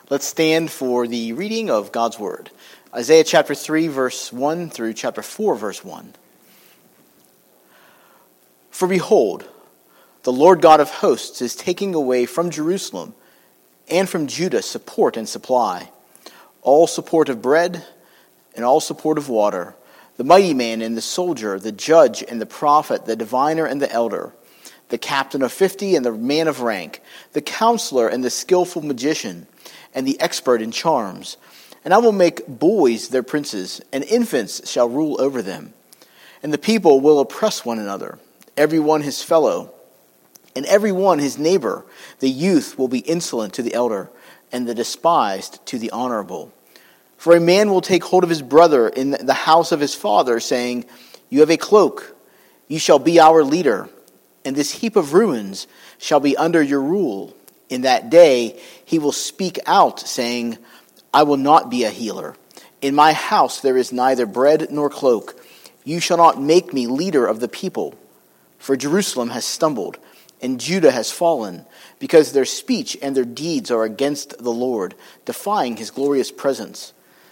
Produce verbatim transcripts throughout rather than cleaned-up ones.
Let's stand for the reading of God's Word. Isaiah chapter three, verse one through chapter four, verse one. For behold, the Lord God of hosts is taking away from Jerusalem and from Judah support and supply, all support of bread and all support of water, the mighty man and the soldier, the judge and the prophet, the diviner and the elder, the captain of fifty and the man of rank, the counselor and the skillful magician, and the expert in charms. And I will make boys their princes, and infants shall rule over them. And the people will oppress one another, every one his fellow, and every one his neighbor. The youth will be insolent to the elder, and the despised to the honorable. For a man will take hold of his brother in the house of his father, saying, You have a cloak, you shall be our leader, and this heap of ruins shall be under your rule. In that day he will speak out, saying, I will not be a healer. In my house there is neither bread nor cloak. You shall not make me leader of the people. For Jerusalem has stumbled, and Judah has fallen, because their speech and their deeds are against the Lord, defying his glorious presence.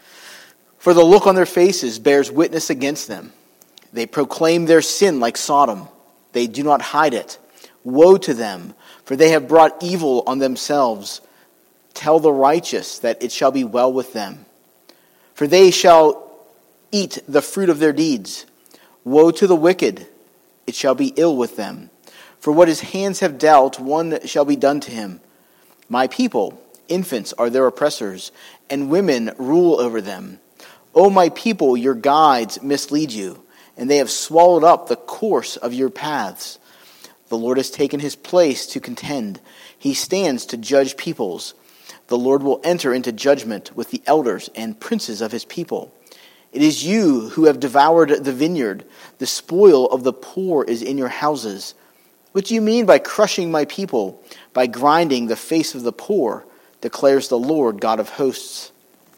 For the look on their faces bears witness against them. They proclaim their sin like Sodom. They do not hide it. Woe to them, for they have brought evil on themselves. Tell the righteous that it shall be well with them, for they shall eat the fruit of their deeds. Woe to the wicked, it shall be ill with them. For what his hands have dealt, one shall be done to him. My people, infants are their oppressors, and women rule over them. O my people, your guides mislead you, and they have swallowed up the course of your paths. The Lord has taken his place to contend. He stands to judge peoples. The Lord will enter into judgment with the elders and princes of his people. It is you who have devoured the vineyard. The spoil of the poor is in your houses. What do you mean by crushing my people, by grinding the face of the poor, declares the Lord God of hosts.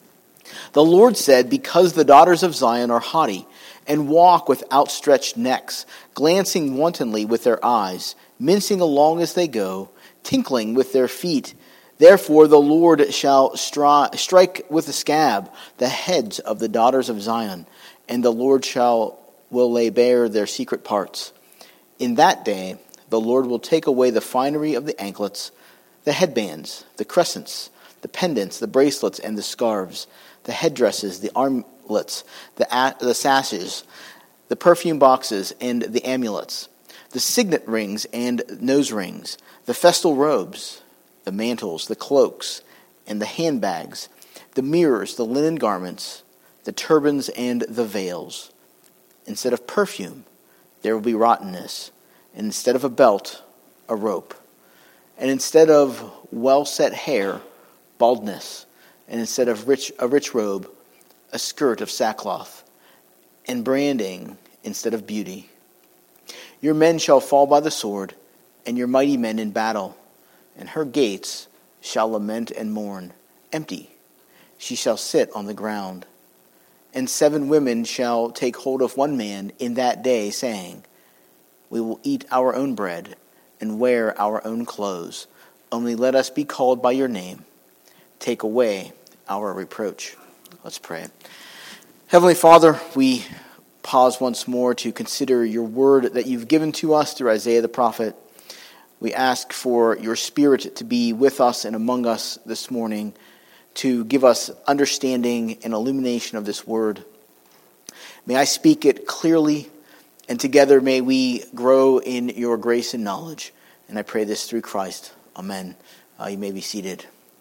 The Lord said, Because the daughters of Zion are haughty, and walk with outstretched necks, glancing wantonly with their eyes, mincing along as they go, tinkling with their feet. Therefore the Lord shall stri- strike with a scab the heads of the daughters of Zion, and the Lord shall will lay bare their secret parts. In that day the Lord will take away the finery of the anklets, the headbands, the crescents, the pendants, the bracelets, and the scarves, the headdresses, the armlets, the, a- the sashes, the perfume boxes, and the amulets, the signet rings and nose rings, the festal robes, the mantles, the cloaks, and the handbags, the mirrors, the linen garments, the turbans, and the veils. Instead of perfume, there will be rottenness, and instead of a belt, a rope, and instead of well-set hair, baldness, and instead of rich a rich robe, a skirt of sackcloth, and branding instead of beauty. Your men shall fall by the sword, and your mighty men in battle, and her gates shall lament and mourn, empty. She shall sit on the ground. And seven women shall take hold of one man in that day, saying, We will eat our own bread and wear our own clothes. Only let us be called by your name. Take away our reproach. Let's pray. Heavenly Father, we pause once more to consider your word that you've given to us through Isaiah the prophet. We ask for your Spirit to be with us and among us this morning, to give us understanding and illumination of this word. May I speak it clearly, and together may we grow in your grace and knowledge. And I pray this through Christ. Amen. Uh, you may be seated.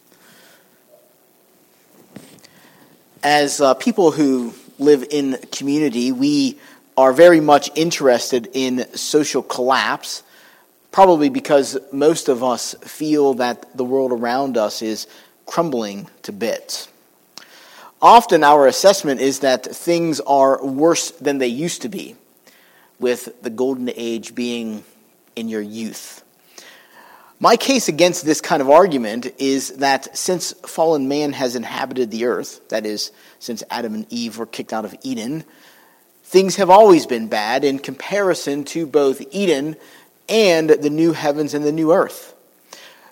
As uh, people who live in community, we are very much interested in social collapse, probably because most of us feel that the world around us is crumbling to bits. Often our assessment is that things are worse than they used to be, with the golden age being in your youth. My case against this kind of argument is that since fallen man has inhabited the earth, that is, since Adam and Eve were kicked out of Eden, things have always been bad in comparison to both Eden and the new heavens and the new earth.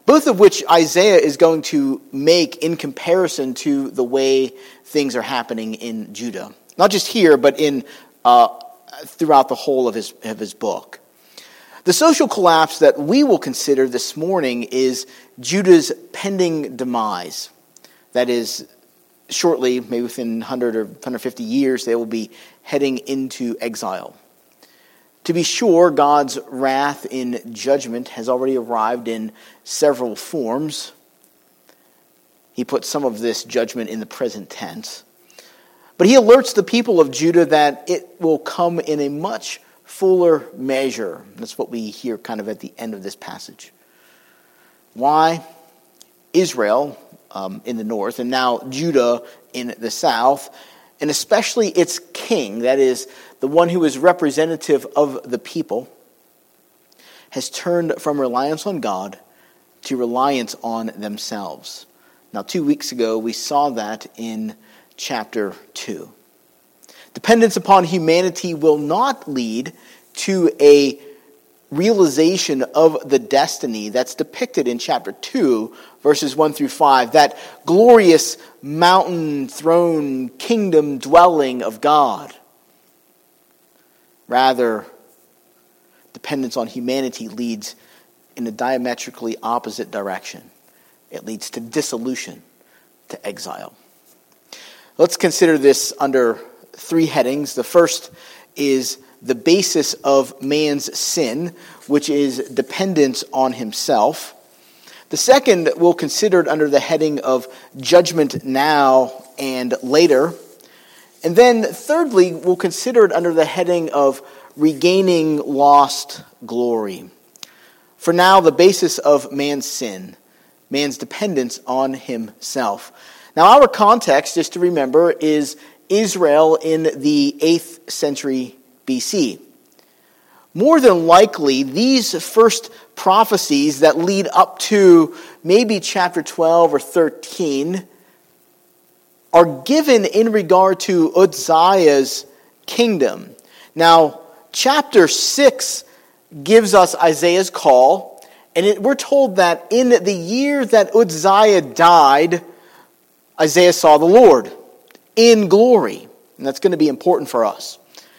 both of which Isaiah is going to make in comparison to the way things are happening in Judah. Not just here, but in uh, throughout the whole of his, of his book. The social collapse that we will consider this morning is Judah's pending demise. That is, shortly, maybe within one hundred or one hundred fifty years, they will be heading into exile. To be sure, God's wrath in judgment has already arrived in several forms. He puts some of this judgment in the present tense. But he alerts the people of Judah that it will come in a much fuller measure. That's what we hear kind of at the end of this passage. Why? Israel um, in the north, and now Judah in the south, and especially its king, that is, the one who is representative of the people, has turned from reliance on God to reliance on themselves. Now, two weeks ago, we saw that in chapter two. Dependence upon humanity will not lead to a realization of the destiny that's depicted in chapter two, verses one through five, that glorious mountain throne kingdom dwelling of God. Rather, dependence on humanity leads in a diametrically opposite direction. It leads to dissolution, to exile. Let's consider this under three headings. The first is the basis of man's sin, which is dependence on himself. The second we'll consider it under the heading of judgment now and later. And then thirdly, we'll consider it under the heading of regaining lost glory. For now, the basis of man's sin, man's dependence on himself. Now, our context, just to remember, is Israel in the eighth century B C. More than likely, these first prophecies that lead up to maybe chapter twelve or thirteen are given in regard to Uzziah's kingdom. Now, chapter six gives us Isaiah's call, and it, we're told that in the year that Uzziah died, Isaiah saw the Lord in glory. And that's going to be important for us.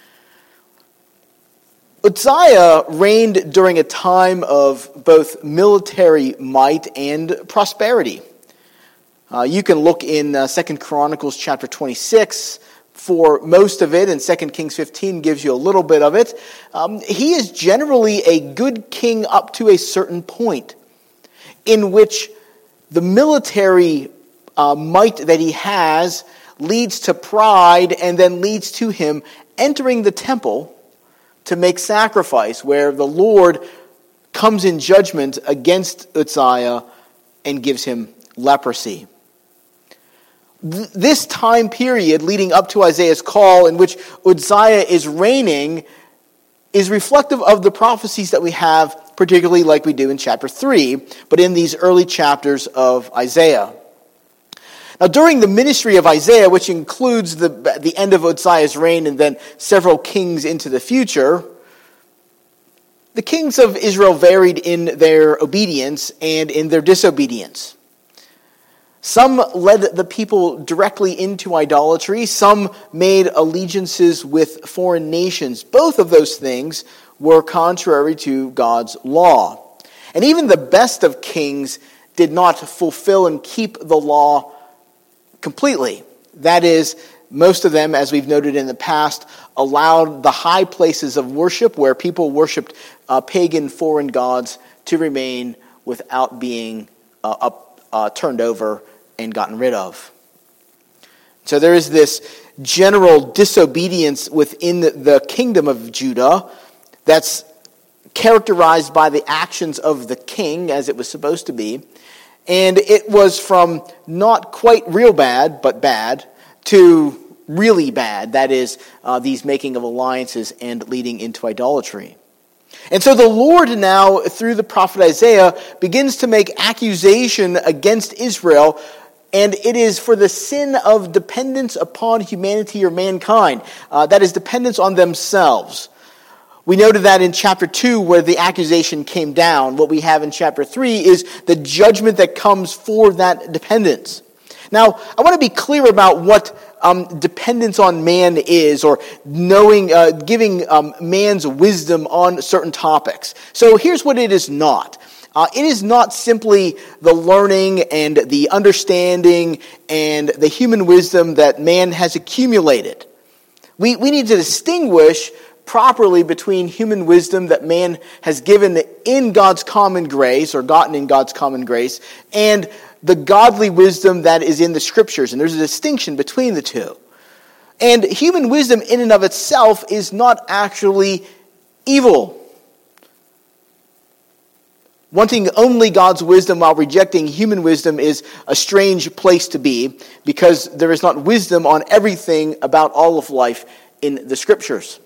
Uzziah reigned during a time of both military might and prosperity. Uh, you can look in uh, Second Chronicles chapter twenty-six for most of it, and Second Kings fifteen gives you a little bit of it. Um, he is generally a good king up to a certain point, in which the military uh, might that he has leads to pride and then leads to him entering the temple to make sacrifice, where the Lord comes in judgment against Uzziah and gives him leprosy. This time period leading up to Isaiah's call, in which Uzziah is reigning, is reflective of the prophecies that we have, particularly like we do in chapter three, but in these early chapters of Isaiah. Now, during the ministry of Isaiah, which includes the, the end of Uzziah's reign and then several kings into the future, the kings of Israel varied in their obedience and in their disobedience. Some led the people directly into idolatry. Some made allegiances with foreign nations. Both of those things were contrary to God's law. And even the best of kings did not fulfill and keep the law completely. That is, most of them, as we've noted in the past, allowed the high places of worship where people worshipped uh, pagan foreign gods to remain without being uh, up, uh, turned over and gotten rid of. So there is this general disobedience within the kingdom of Judah that's characterized by the actions of the king, as it was supposed to be. And it was from not quite real bad, but bad, to really bad. That is, uh, these making of alliances and leading into idolatry. And so the Lord now, through the prophet Isaiah, begins to make accusation against Israel, and it is for the sin of dependence upon humanity or mankind. Uh, that is, dependence on themselves. We noted that in chapter two, where the accusation came down, what we have in chapter three is the judgment that comes for that dependence. Now, I want to be clear about what um, dependence on man is, or knowing, uh, giving um, man's wisdom on certain topics. So here's what it is not. Uh, it is not simply the learning and the understanding and the human wisdom that man has accumulated. We, we need to distinguish properly between human wisdom that man has given in God's common grace, or gotten in God's common grace, and the godly wisdom that is in the Scriptures. And there's a distinction between the two. And human wisdom in and of itself is not actually evil. Wanting only God's wisdom while rejecting human wisdom is a strange place to be, because there is not wisdom on everything about all of life in the Scriptures.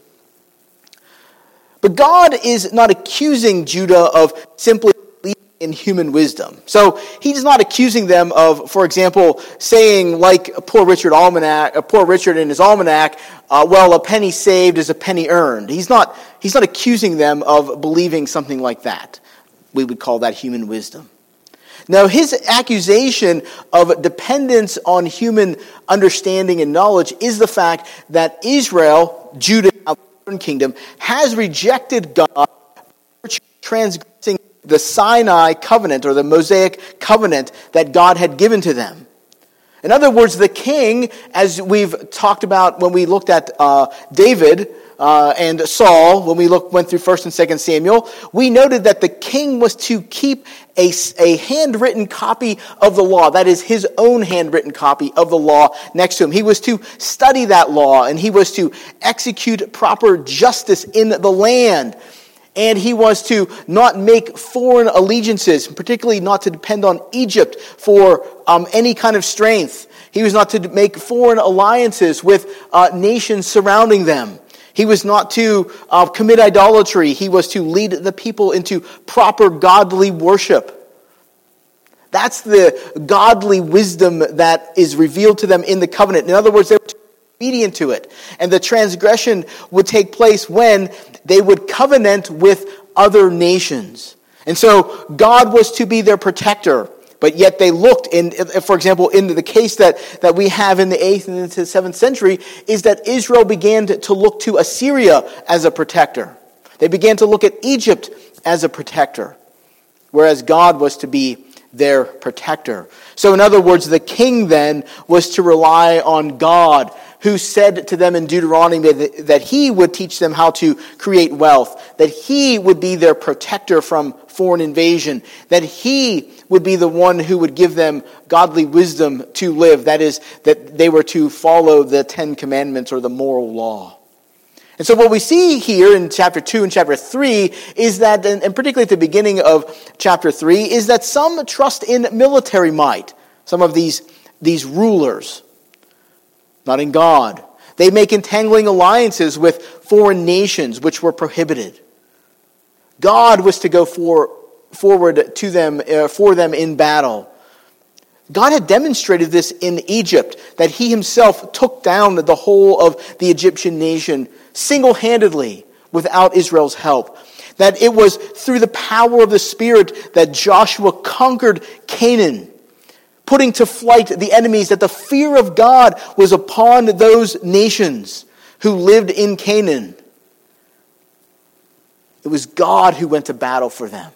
But God is not accusing Judah of simply believing in human wisdom. So he's not accusing them of, for example, saying like poor Richard Almanac, poor Richard in his almanac, uh, well, a penny saved is a penny earned. He's not, he's not accusing them of believing something like that. We would call that human wisdom. Now, his accusation of dependence on human understanding and knowledge is the fact that Israel, Judah, kingdom, has rejected God, transgressing the Sinai covenant, or the Mosaic covenant that God had given to them. In other words, the king, as we've talked about when we looked at uh, David uh, and Saul, when we look, went through First and Second Samuel, we noted that the king was to keep a, a handwritten copy of the law, that is his own handwritten copy of the law next to him. He was to study that law, and he was to execute proper justice in the land. And he was to not make foreign allegiances, particularly not to depend on Egypt for um, any kind of strength. He was not to make foreign alliances with uh, nations surrounding them. He was not to uh, commit idolatry. He was to lead the people into proper godly worship. That's the godly wisdom that is revealed to them in the covenant. In other words, they were obedient to it. And the transgression would take place when they would covenant with other nations. And so God was to be their protector. But yet they looked, in, for example, in the case that, that we have in the eighth and into the seventh century, is that Israel began to, to look to Assyria as a protector. They began to look at Egypt as a protector, whereas God was to be their protector. So in other words, the king then was to rely on God, who said to them in Deuteronomy that, that he would teach them how to create wealth, that he would be their protector from foreign invasion, that he would be the one who would give them godly wisdom to live. That is, that they were to follow the Ten Commandments, or the moral law. And so what we see here in chapter two and chapter three is that, and particularly at the beginning of chapter three, is that some trust in military might. Some of these, these rulers, not in God. They make entangling alliances with foreign nations, which were prohibited. God was to go for, forward to them, uh, for them in battle. God had demonstrated this in Egypt, that he himself took down the whole of the Egyptian nation single-handedly without Israel's help. That it was through the power of the Spirit that Joshua conquered Canaan, putting to flight the enemies, that the fear of God was upon those nations who lived in Canaan. It was God who went to battle for them,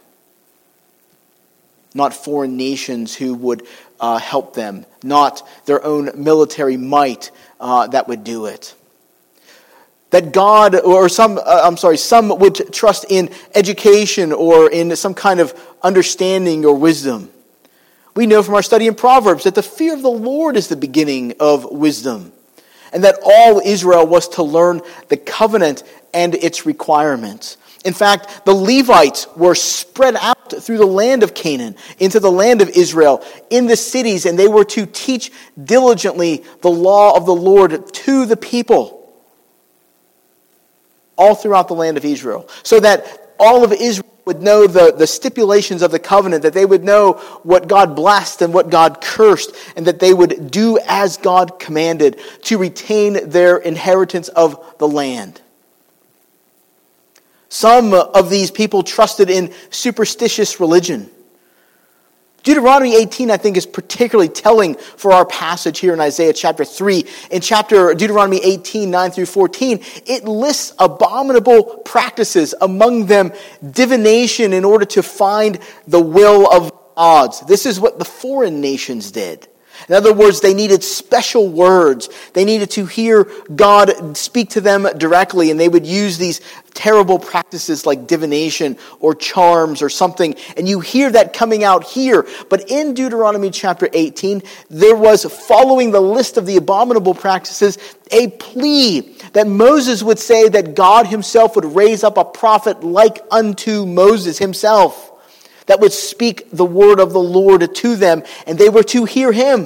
not foreign nations who would uh, help them, not their own military might uh, that would do it. That God, or some, uh, I'm sorry, some would trust in education or in some kind of understanding or wisdom. We know from our study in Proverbs that the fear of the Lord is the beginning of wisdom, and that all Israel was to learn the covenant and its requirements. In fact, the Levites were spread out through the land of Canaan, into the land of Israel, in the cities, and they were to teach diligently the law of the Lord to the people, all throughout the land of Israel, so that all of Israel would know the, the stipulations of the covenant, that they would know what God blessed and what God cursed, and that they would do as God commanded to retain their inheritance of the land. Some of these people trusted in superstitious religion. Deuteronomy eighteen, I think, is particularly telling for our passage here in Isaiah chapter three. In chapter Deuteronomy eighteen, nine through fourteen, it lists abominable practices, among them divination in order to find the will of gods. This is what the foreign nations did. In other words, they needed special words. They needed to hear God speak to them directly, and they would use these terrible practices like divination or charms or something. And you hear that coming out here. But in Deuteronomy chapter eighteen, there was, following the list of the abominable practices, a plea that Moses would say that God himself would raise up a prophet like unto Moses himself, that would speak the word of the Lord to them, and they were to hear him.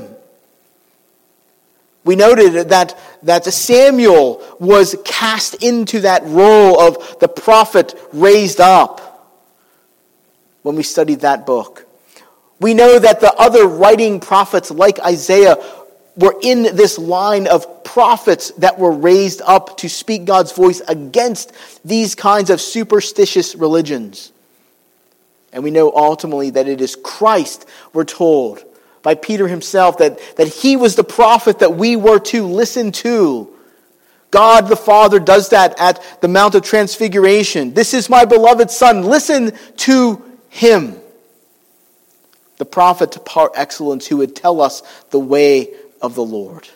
We noted that, that Samuel was cast into that role of the prophet raised up when we studied that book. We know that the other writing prophets like Isaiah were in this line of prophets that were raised up to speak God's voice against these kinds of superstitious religions. And we know ultimately that it is Christ, we're told by Peter himself, that, that he was the prophet that we were to listen to. God the Father does that at the Mount of Transfiguration. This is my beloved Son. Listen to him. The prophet par excellence who would tell us the way of the Lord.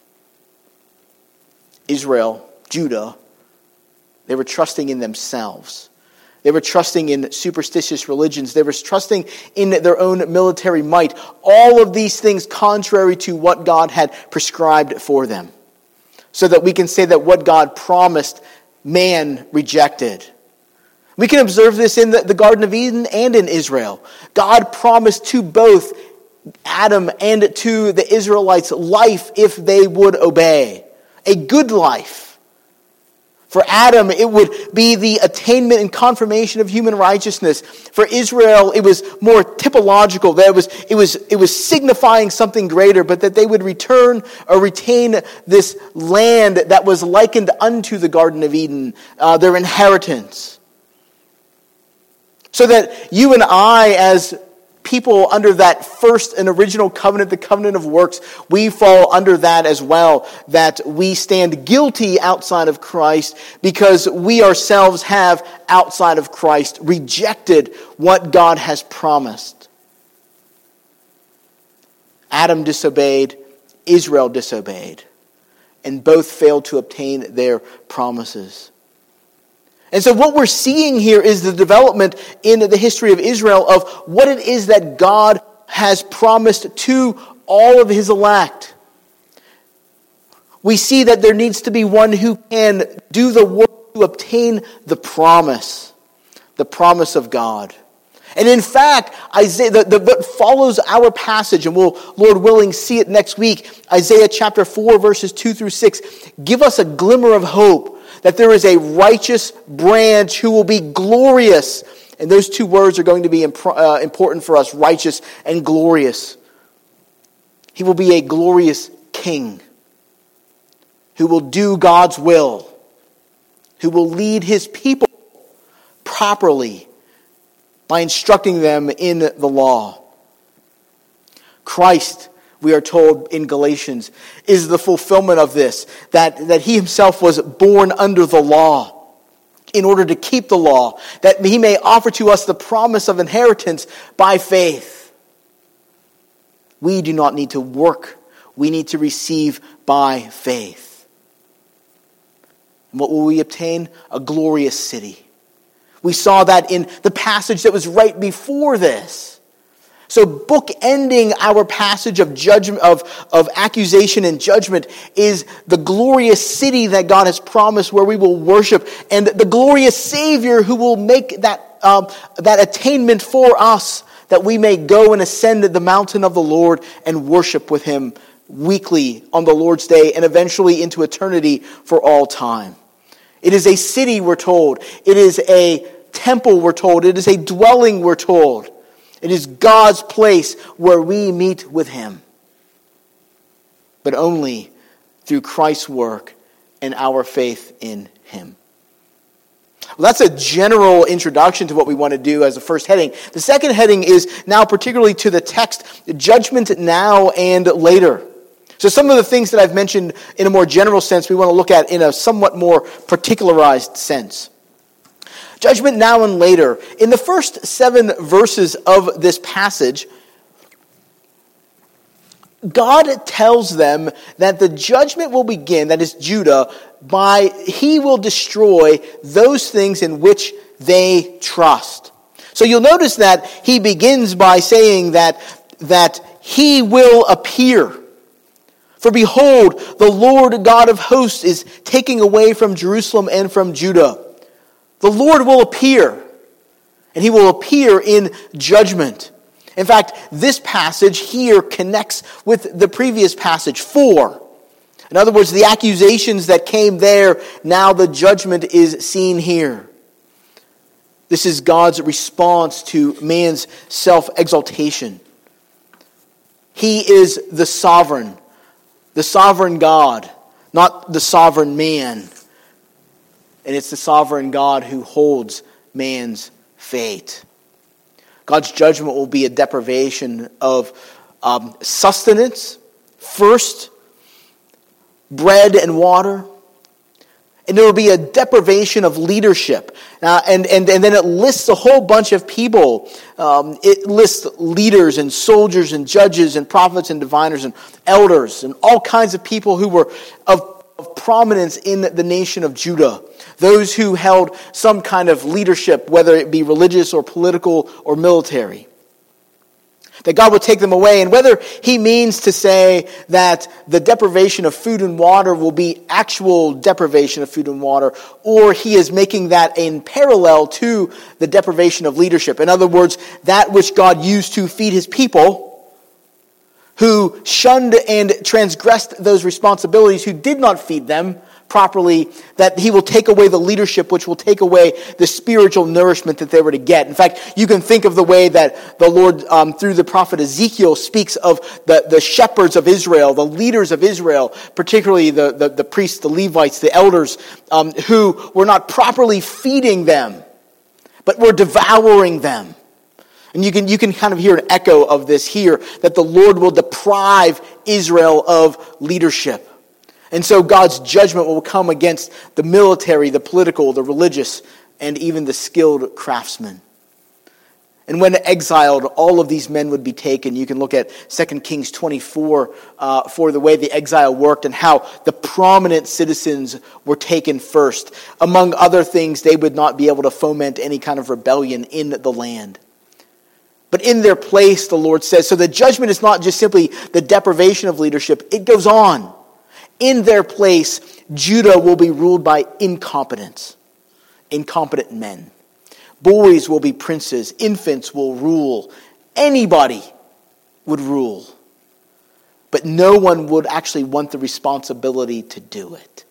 Israel, Judah, they were trusting in themselves. They were trusting in superstitious religions. They were trusting in their own military might. All of these things contrary to what God had prescribed for them. So that we can say that what God promised, man rejected. We can observe this in the, the Garden of Eden and in Israel. God promised to both Adam and to the Israelites life if they would obey. A good life. For Adam, it would be the attainment and confirmation of human righteousness. For Israel, it was more typological. That it was, it was, it was signifying something greater, but that they would return or retain this land that was likened unto the Garden of Eden, uh, their inheritance. So that you and I, as people under that first and original covenant, the covenant of works, we fall under that as well, that we stand guilty outside of Christ because we ourselves have, outside of Christ, rejected what God has promised. Adam disobeyed, Israel disobeyed, and both failed to obtain their promises. And so what we're seeing here is the development in the history of Israel of what it is that God has promised to all of his elect. We see that there needs to be one who can do the work to obtain the promise, the promise of God. And in fact, Isaiah, the, the, what follows our passage, and we'll, Lord willing, see it next week, Isaiah chapter four, verses two through six, give us a glimmer of hope that there is a righteous branch who will be glorious. And those two words are going to be imp- uh, important for us, righteous and glorious. He will be a glorious king who will do God's will, who will lead his people properly by instructing them in the law. Christ, we are told in Galatians, is the fulfillment of this, that, that he himself was born under the law in order to keep the law, that he may offer to us the promise of inheritance by faith. We do not need to work. We need to receive by faith. And what will we obtain? A glorious city. We saw that in the passage that was right before this. So bookending our passage of judgment, of, of accusation and judgment, is the glorious city that God has promised where we will worship, and the glorious Savior who will make that, um, that attainment for us, that we may go and ascend the mountain of the Lord and worship with him weekly on the Lord's day and eventually into eternity for all time. It is a city, we're told. It is a temple, we're told. It is a dwelling, we're told. It is God's place where we meet with him. But only through Christ's work and our faith in him. Well, that's a general introduction to what we want to do as a first heading. The second heading is now particularly to the text, judgment now and later. So some of the things that I've mentioned in a more general sense, we want to look at in a somewhat more particularized sense. Judgment now and later. In the first seven verses of this passage, God tells them that the judgment will begin, that is Judah, by he will destroy those things in which they trust. So you'll notice that he begins by saying that, that he will appear. For behold, the Lord God of hosts is taking away from Jerusalem and from Judah. The Lord will appear, and he will appear in judgment. In fact, this passage here connects with the previous passage, four. In other words, the accusations that came there, now the judgment is seen here. This is God's response to man's self-exaltation. He is the sovereign, the sovereign God, not the sovereign man. And it's the sovereign God who holds man's fate. God's judgment will be a deprivation of um, sustenance, first, bread and water. And there will be a deprivation of leadership. Uh, and, and, and then it lists a whole bunch of people. Um, it lists leaders and soldiers and judges and prophets and diviners and elders and all kinds of people who were of, of prominence in the nation of Judah. Those who held some kind of leadership, whether it be religious or political or military. That God will take them away. And whether he means to say that the deprivation of food and water will be actual deprivation of food and water, or he is making that in parallel to the deprivation of leadership. In other words, that which God used to feed his people, who shunned and transgressed those responsibilities, who did not feed them properly, that he will take away the leadership, which will take away the spiritual nourishment that they were to get. In fact, you can think of the way that the Lord, um, through the prophet Ezekiel, speaks of the, the shepherds of Israel, the leaders of Israel, particularly the, the, the priests, the Levites, the elders, um, who were not properly feeding them, but were devouring them. And you can, you can kind of hear an echo of this here, that the Lord will deprive Israel of leadership. And so God's judgment will come against the military, the political, the religious, and even the skilled craftsmen. And when exiled, all of these men would be taken. You can look at Second Kings twenty-four uh, for the way the exile worked and how the prominent citizens were taken first. Among other things, they would not be able to foment any kind of rebellion in the land. But in their place, the Lord says, so the judgment is not just simply the deprivation of leadership. It goes on. In their place, Judah will be ruled by incompetence, incompetent men. Boys will be princes. Infants will rule. Anybody would rule. But no one would actually want the responsibility to do it.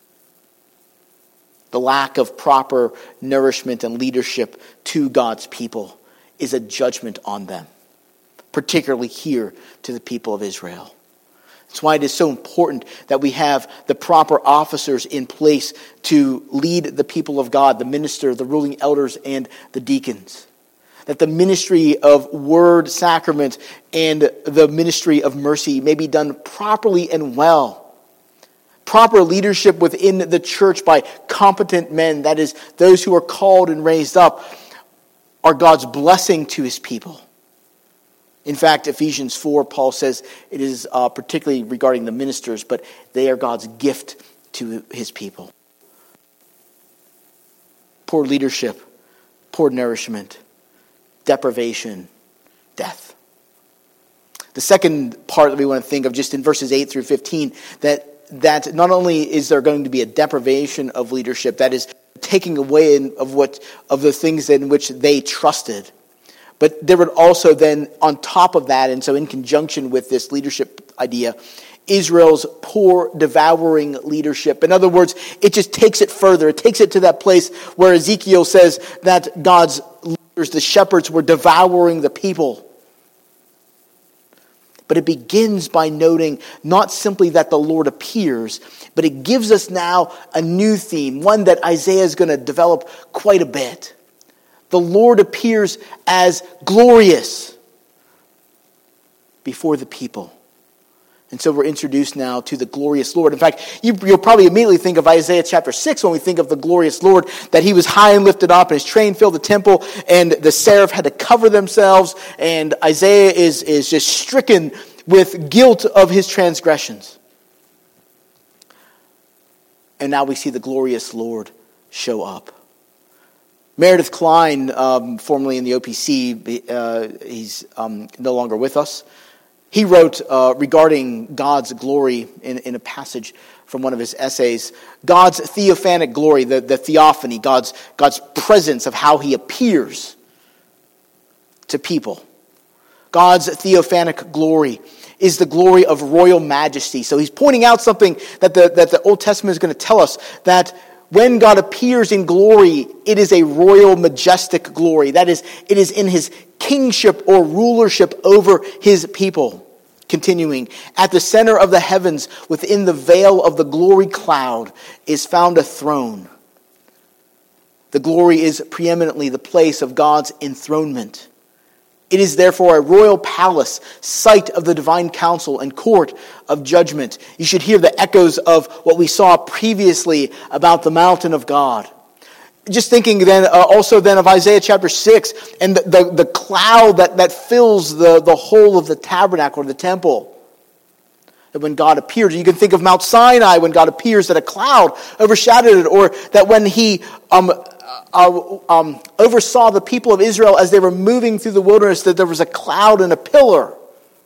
The lack of proper nourishment and leadership to God's people is a judgment on them, particularly here to the people of Israel. That's why it is so important that we have the proper officers in place to lead the people of God, the minister, the ruling elders, and the deacons. That the ministry of word, sacrament, and the ministry of mercy may be done properly and well. Proper leadership within the church by competent men, that is, those who are called and raised up, are God's blessing to his people. In fact, Ephesians four, Paul says it is uh, particularly regarding the ministers, but they are God's gift to his people. Poor leadership, poor nourishment, deprivation, death. The second part that we want to think of, just in verses eight through fifteen, that, that not only is there going to be a deprivation of leadership, that is taking away of what of the things in which they trusted, but there would also then, on top of that, and so in conjunction with this leadership idea, Israel's poor, devouring leadership. In other words, it just takes it further. It takes it to that place where Ezekiel says that God's leaders, the shepherds, were devouring the people. But it begins by noting not simply that the Lord appears, but it gives us now a new theme, one that Isaiah is going to develop quite a bit. The Lord appears as glorious before the people. And so we're introduced now to the glorious Lord. In fact, you, you'll probably immediately think of Isaiah chapter six when we think of the glorious Lord, that he was high and lifted up and his train filled the temple and the seraph had to cover themselves, and Isaiah is, is just stricken with guilt of his transgressions. And now we see the glorious Lord show up. Meredith Klein, um, formerly in the O P C, uh, he's um, no longer with us. He wrote uh, regarding God's glory in, in a passage from one of his essays, God's theophanic glory, the, the theophany, God's, God's presence of how he appears to people. God's theophanic glory is the glory of royal majesty. So he's pointing out something that the, that the Old Testament is going to tell us, that when God appears in glory, it is a royal, majestic glory. That is, it is in his kingship or rulership over his people. Continuing, at the center of the heavens, within the veil of the glory cloud, is found a throne. The glory is preeminently the place of God's enthronement. It is therefore a royal palace, site of the divine council and court of judgment. You should hear the echoes of what we saw previously about the mountain of God. Just thinking then uh, also then of Isaiah chapter six and the, the, the cloud that, that fills the, the whole of the tabernacle or the temple. That when God appears, you can think of Mount Sinai when God appears, that a cloud overshadowed it, or that when he um, uh, um, oversaw the people of Israel as they were moving through the wilderness, that there was a cloud and a pillar.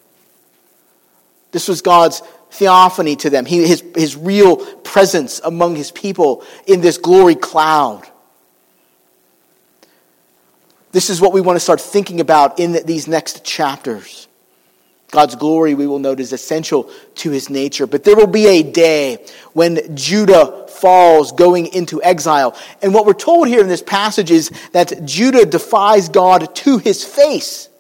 This was God's theophany to them, he, his, his real presence among his people in this glory cloud. This is what we want to start thinking about in these next chapters. God's glory, we will note, is essential to his nature. But there will be a day when Judah falls going into exile. And what we're told here in this passage is that Judah defies God to his face.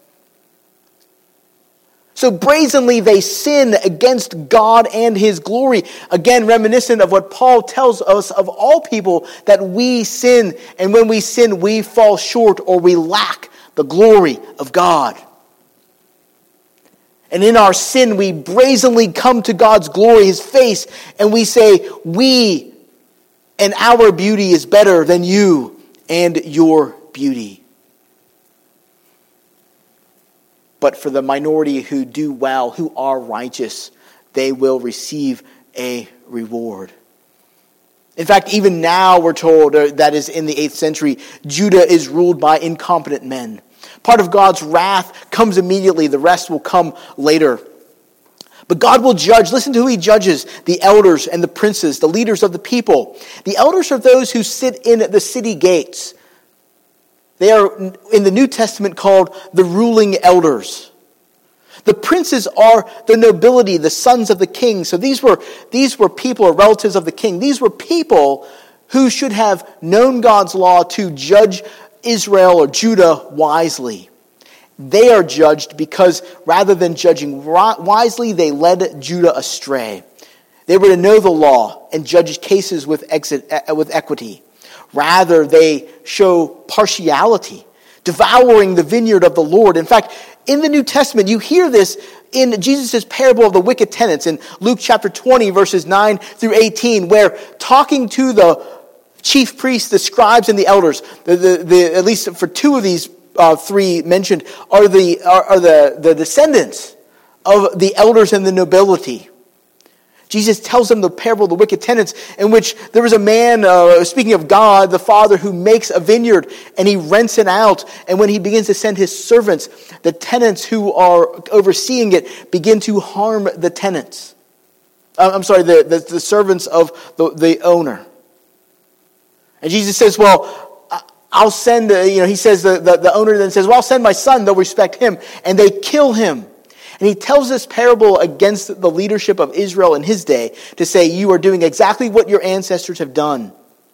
So brazenly they sin against God and his glory. Again, reminiscent of what Paul tells us of all people, that we sin, and when we sin, we fall short or we lack the glory of God. And in our sin, we brazenly come to God's glory, his face, and we say, we and our beauty is better than you and your beauty. But for the minority who do well, who are righteous, they will receive a reward. In fact, even now we're told, uh, that is in the eighth century, Judah is ruled by incompetent men. Part of God's wrath comes immediately. The rest will come later. But God will judge. Listen to who he judges. The elders and the princes, the leaders of the people. The elders are those who sit in the city gates. They are in the New Testament called the ruling elders. The princes are the nobility, the sons of the king. So these were, these were people or relatives of the king. These were people who should have known God's law to judge Israel or Judah wisely. They are judged because rather than judging wisely, they led Judah astray. They were to know the law and judge cases with exit, with equity. Rather, they show partiality, devouring the vineyard of the Lord. In fact, in the New Testament, you hear this in Jesus' parable of the wicked tenants in Luke chapter twenty, verses nine through eighteen, where talking to the chief priests, the scribes, and the elders, the, the, the, at least for two of these uh, three mentioned, are the are, are the, the descendants of the elders and the nobility. Jesus tells them the parable of the wicked tenants, in which there was a man, uh, speaking of God, the Father, who makes a vineyard, and he rents it out. And when he begins to send his servants, the tenants who are overseeing it begin to harm the tenants. Uh, I'm sorry, the, the, the servants of the, the owner. And Jesus says, well, I'll send, uh, you know, he says, the, the, the owner then says, well, I'll send my son, they'll respect him. And they kill him. And he tells this parable against the leadership of Israel in his day to say, you are doing exactly what your ancestors have done.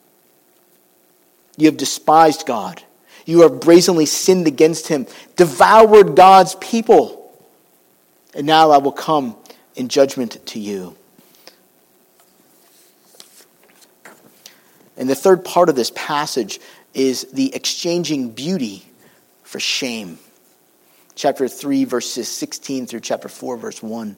You have despised God. You have brazenly sinned against him, devoured God's people. and now I will come in judgment to you. And the third part of this passage is the exchanging beauty for shame. Chapter three, verses sixteen through chapter four, verse one.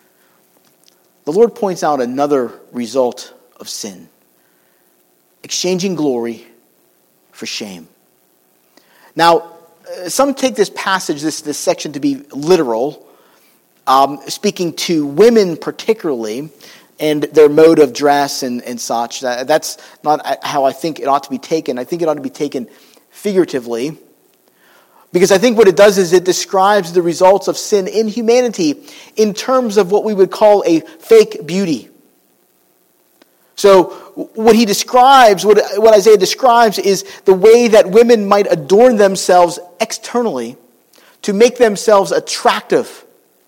The Lord points out another result of sin. Exchanging glory for shame. Now, some take this passage, this, this section, to be literal, um, speaking to women particularly, and their mode of dress and, and such. That's not how I think it ought to be taken. I think it ought to be taken figuratively. Because I think what it does is it describes the results of sin in humanity in terms of what we would call a fake beauty. So what he describes, what, what Isaiah describes, is the way that women might adorn themselves externally to make themselves attractive.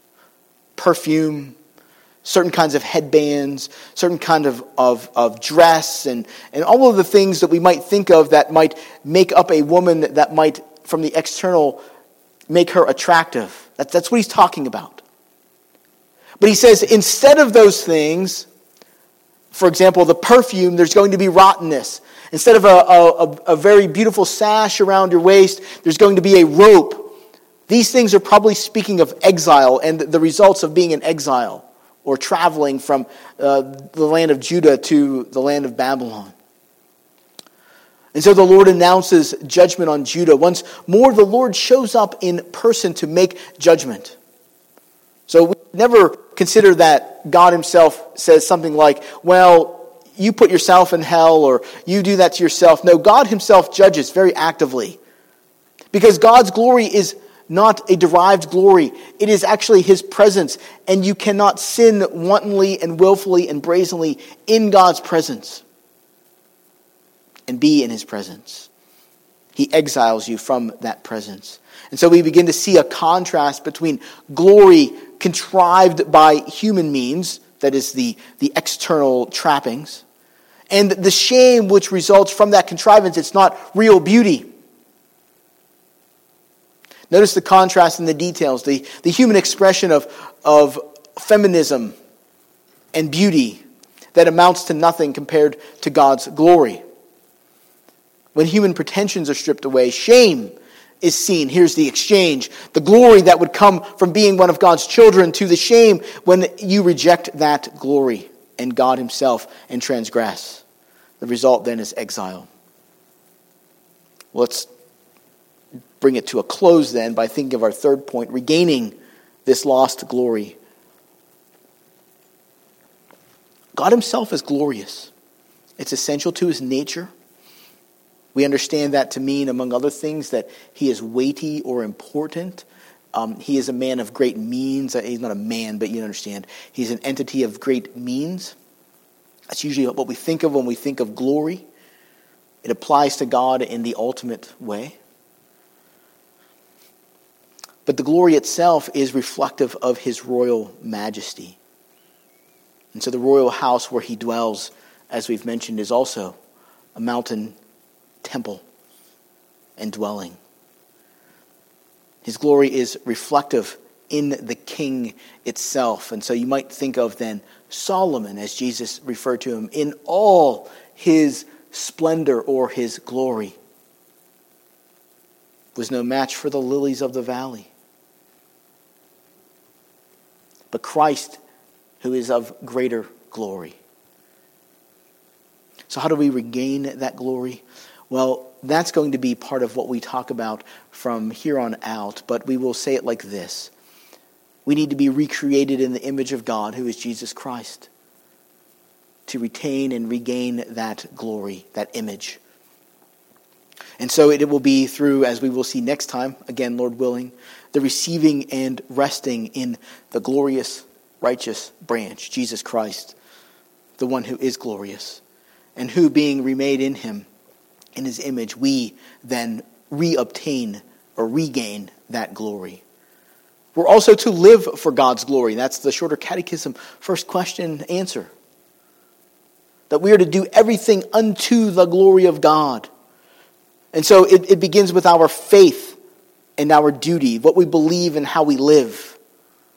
Perfume, certain kinds of headbands, certain kind of, of, of dress, and, and all of the things that we might think of that might make up a woman that might, from the external, make her attractive. That, that's what he's talking about. But he says, instead of those things, for example, the perfume, there's going to be rottenness. Instead of a, a, a very beautiful sash around your waist, there's going to be a rope. These things are probably speaking of exile and the results of being in exile, or traveling from uh, the land of Judah to the land of Babylon. And so the Lord announces judgment on Judah. Once more, the Lord shows up in person to make judgment. So we never consider that God himself says something like, well, you put yourself in hell, or you do that to yourself. No, God himself judges very actively. Because God's glory is not a derived glory. It is actually his presence. And you cannot sin wantonly and willfully and brazenly in God's presence and be in his presence. He exiles you from that presence. And so we begin to see a contrast between glory contrived by human means, that is the, the external trappings, and the shame which results from that contrivance. It's not real beauty. Notice the contrast in the details, the, the human expression of, of feminism and beauty that amounts to nothing compared to God's glory. When human pretensions are stripped away, shame is seen. Here's the exchange. The glory that would come from being one of God's children to the shame when you reject that glory and God himself and transgress. The result then is exile. Let's bring it to a close then by thinking of our third point, regaining this lost glory. God himself is glorious. It's essential to his nature. We understand that to mean, among other things, that he is weighty or important. Um, he is a man of great means. He's not a man, but you understand. He's an entity of great means. That's usually what we think of when we think of glory. It applies to God in the ultimate way. But the glory itself is reflective of his royal majesty. And so the royal house where he dwells, as we've mentioned, is also a mountain temple and dwelling. His glory is reflective in the king itself. And so you might think of then Solomon, as Jesus referred to him, in all his splendor or his glory, was no match for the lilies of the valley. But Christ, who is of greater glory. So how do we regain that glory? Well, that's going to be part of what we talk about from here on out, but we will say it like this. We need to be recreated in the image of God, who is Jesus Christ, to retain and regain that glory, that image. And so it will be through, as we will see next time, again, Lord willing, the receiving and resting in the glorious, righteous branch, Jesus Christ, the one who is glorious, and who, being remade in him, in his image, we then reobtain or regain that glory. We're also to live for God's glory. That's the Shorter Catechism first question answer. That we are to do everything unto the glory of God. And so it, it begins with our faith and our duty, what we believe and how we live.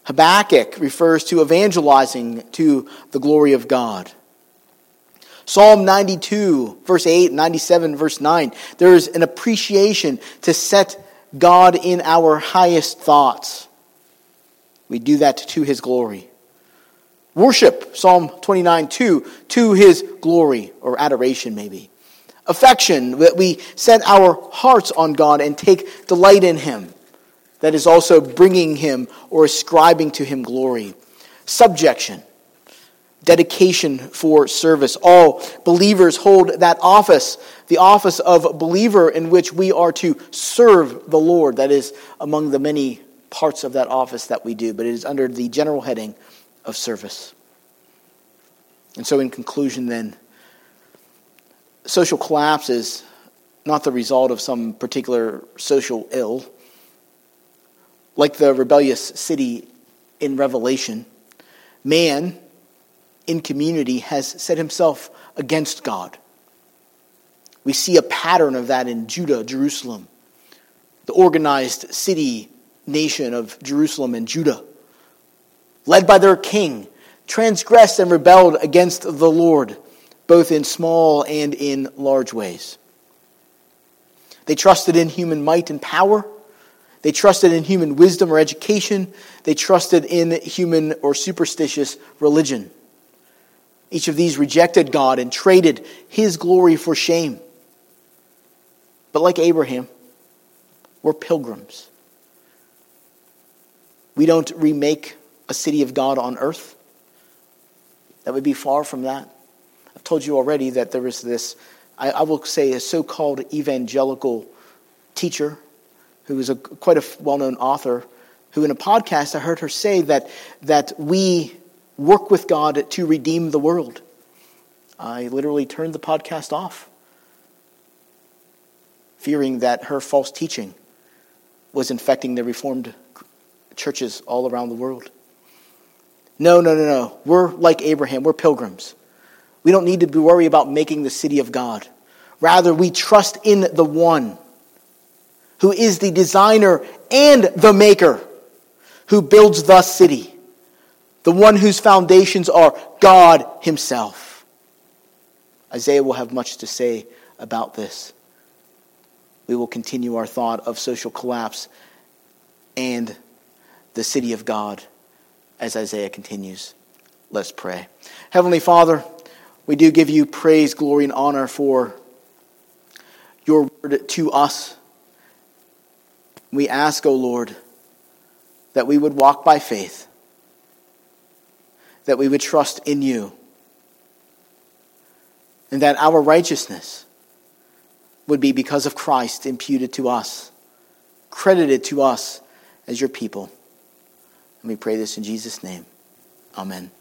Habakkuk refers to evangelizing to the glory of God. Psalm ninety-two, verse eight, ninety-seven, verse nine, there is an appreciation to set God in our highest thoughts. We do that to his glory. Worship, Psalm twenty-nine, two, to his glory, or adoration maybe. Affection, that we set our hearts on God and take delight in him. That is also bringing him or ascribing to him glory. Subjection, dedication for service. All believers hold that office, the office of believer, in which we are to serve the Lord. That is among the many parts of that office that we do, but it is under the general heading of service. And so in conclusion then, social collapse is not the result of some particular social ill. Like the rebellious city in Revelation, man in community has set himself against God. We see a pattern of that in Judah, Jerusalem, the organized city nation of Jerusalem and Judah, led by their king, transgressed and rebelled against the Lord, both in small and in large ways. They trusted in human might and power. They trusted in human wisdom or education. They trusted in human or superstitious religion. Each of these rejected God and traded his glory for shame. But like Abraham, we're pilgrims. We don't remake a city of God on earth. That would be far from that. I've told you already that there is this, I, I will say, a so-called evangelical teacher who is a, quite a well-known author, who in a podcast I heard her say that, that we work with God to redeem the world. I literally turned the podcast off, fearing that her false teaching was infecting the Reformed churches all around the world. No, no, no, no. We're like Abraham. We're pilgrims. We don't need to be worried about making the city of God. Rather, we trust in the one who is the designer and the maker, who builds the city, the one whose foundations are God himself. Isaiah will have much to say about this. We will continue our thought of social collapse and the city of God as Isaiah continues. Let's pray. Heavenly Father, we do give you praise, glory, and honor for your word to us. We ask, O Lord, that we would walk by faith, that we would trust in you, and that our righteousness would be because of Christ imputed to us, credited to us as your people. And we pray this in Jesus' name. Amen.